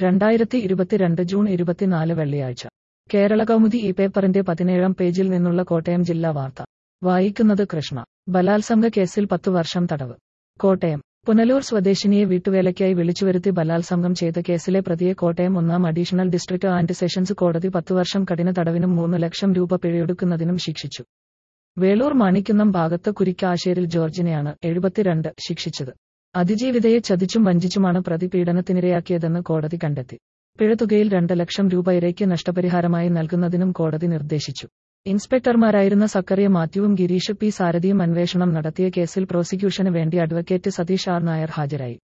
2022 June 24 വെള്ളിയാഴ്ച. കേരളകൗമുദി ഈ പേപ്പറിന്റെ 17-ാം പേജിൽ നിന്നുള്ള കോട്ടയം ജില്ലാ വാർത്ത. വായിക്കുന്നത് കൃഷ്ണ. ബലാത്സംഗ കേസിൽ 10 വർഷം തടവ്. കോട്ടയം. പുനലൂർ സ്വദേശിനിയെ വീട്ടുവേലയ്ക്കായി വിളിച്ചുവരുത്തി ബലാത്സംഗം ചെയ്ത കേസിലെ പ്രതിയെ കോട്ടയം 1-ാം അഡീഷണൽ ഡിസ്ട്രിക്ട് ആൻഡ് സെഷൻസ് കോടതി 10 വർഷം കഠിന തടവിനും 3 ലക്ഷം രൂപ പിഴയൊടുക്കുന്നതിനും ശിക്ഷിച്ചു. വേളൂർ മാണിക്കുന്നം ഭാഗത്ത് കുരിക്കാശ്ശേരിൽ ജോർജിനെയാണ് 72 ശിക്ഷിച്ചത്. അതിജീവിതയെ ചതിച്ചും വഞ്ചിച്ചുമാണ് പ്രതി പീഡനത്തിനിരയാക്കിയതെന്ന് കോടതി കണ്ടെത്തി. പിഴത്തുകയിൽ 2 ലക്ഷം രൂപ ഇരയ്ക്ക് നഷ്ടപരിഹാരമായി നൽകുന്നതിനും കോടതി നിർദ്ദേശിച്ചു. ഇൻസ്പെക്ടർമാരായിരുന്ന സക്കറിയ മാത്യുവും ഗിരീഷ് പി സാരഥിയും അന്വേഷണം നടത്തിയ കേസിൽ പ്രോസിക്യൂഷന് വേണ്ടി അഡ്വക്കേറ്റ് സതീഷ് ആർ നായർ ഹാജരായി.